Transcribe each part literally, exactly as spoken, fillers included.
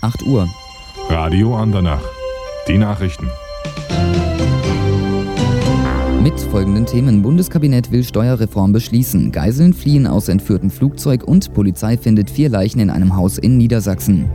acht Uhr. Radio Andernach. Die Nachrichten. Mit folgenden Themen: Bundeskabinett will Steuerreform beschließen, Geiseln fliehen aus entführtem Flugzeug und Polizei findet vier Leichen in einem Haus in Niedersachsen.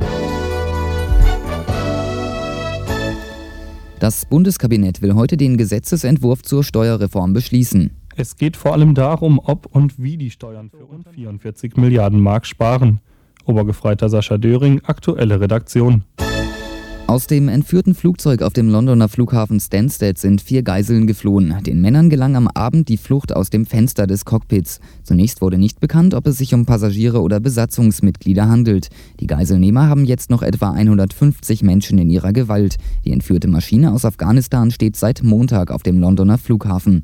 Das Bundeskabinett will heute den Gesetzesentwurf zur Steuerreform beschließen. Es geht vor allem darum, ob und wie die Steuern für rund vierundvierzig Milliarden Mark sparen. Obergefreiter Sascha Döring, aktuelle Redaktion. Aus dem entführten Flugzeug auf dem Londoner Flughafen Stansted sind vier Geiseln geflohen. Den Männern gelang am Abend die Flucht aus dem Fenster des Cockpits. Zunächst wurde nicht bekannt, ob es sich um Passagiere oder Besatzungsmitglieder handelt. Die Geiselnehmer haben jetzt noch etwa hundertfünfzig Menschen in ihrer Gewalt. Die entführte Maschine aus Afghanistan steht seit Montag auf dem Londoner Flughafen.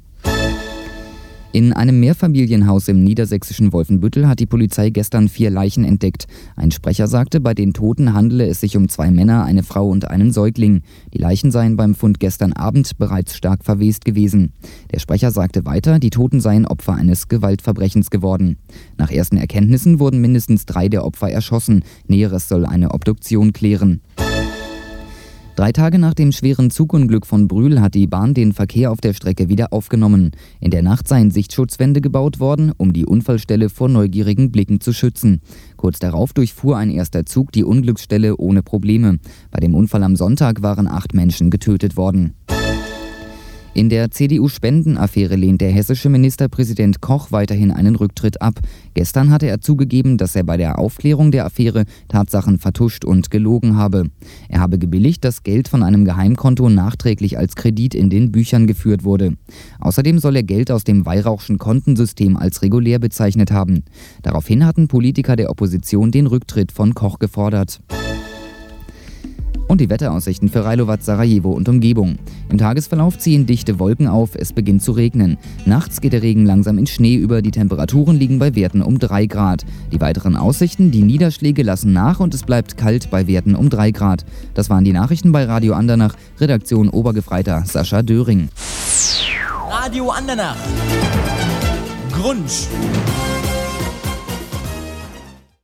In einem Mehrfamilienhaus im niedersächsischen Wolfenbüttel hat die Polizei gestern vier Leichen entdeckt. Ein Sprecher sagte, bei den Toten handele es sich um zwei Männer, eine Frau und einen Säugling. Die Leichen seien beim Fund gestern Abend bereits stark verwest gewesen. Der Sprecher sagte weiter, die Toten seien Opfer eines Gewaltverbrechens geworden. Nach ersten Erkenntnissen wurden mindestens drei der Opfer erschossen. Näheres soll eine Obduktion klären. Drei Tage nach dem schweren Zugunglück von Brühl hat die Bahn den Verkehr auf der Strecke wieder aufgenommen. In der Nacht seien Sichtschutzwände gebaut worden, um die Unfallstelle vor neugierigen Blicken zu schützen. Kurz darauf durchfuhr ein erster Zug die Unglücksstelle ohne Probleme. Bei dem Unfall am Sonntag waren acht Menschen getötet worden. In der C D U-Spendenaffäre lehnt der hessische Ministerpräsident Koch weiterhin einen Rücktritt ab. Gestern hatte er zugegeben, dass er bei der Aufklärung der Affäre Tatsachen vertuscht und gelogen habe. Er habe gebilligt, dass Geld von einem Geheimkonto nachträglich als Kredit in den Büchern geführt wurde. Außerdem soll er Geld aus dem Weihrauchschen Kontensystem als regulär bezeichnet haben. Daraufhin hatten Politiker der Opposition den Rücktritt von Koch gefordert. Und die Wetteraussichten für Rajlovac, Sarajevo und Umgebung. Im Tagesverlauf ziehen dichte Wolken auf, es beginnt zu regnen. Nachts geht der Regen langsam in Schnee über, die Temperaturen liegen bei Werten um drei Grad. Die weiteren Aussichten, die Niederschläge lassen nach und es bleibt kalt bei Werten um drei Grad. Das waren die Nachrichten bei Radio Andernach, Redaktion Obergefreiter Sascha Döring. Radio Andernach. Grunsch.